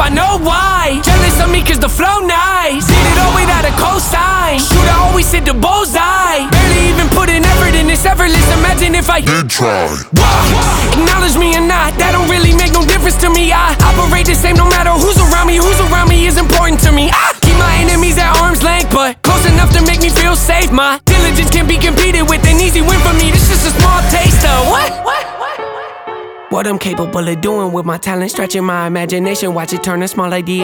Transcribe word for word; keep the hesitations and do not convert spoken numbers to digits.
I know why. Jealous of me cause the flow nice. Did it all without a cosign. Shooter always hit the bullseye. Barely even put in effort in this effortless. Imagine if I did try. Acknowledge me or not, that don't really make no difference to me. I operate the same no matter who's around me. Who's around me is important to me. I keep my enemies at arm's length, but close enough to make me feel safe. My diligence can be competed with, an easy win for me. This just a small taste of what? What? What? What I'm capable of doing with my talent, stretching my imagination. Watch it turn a small idea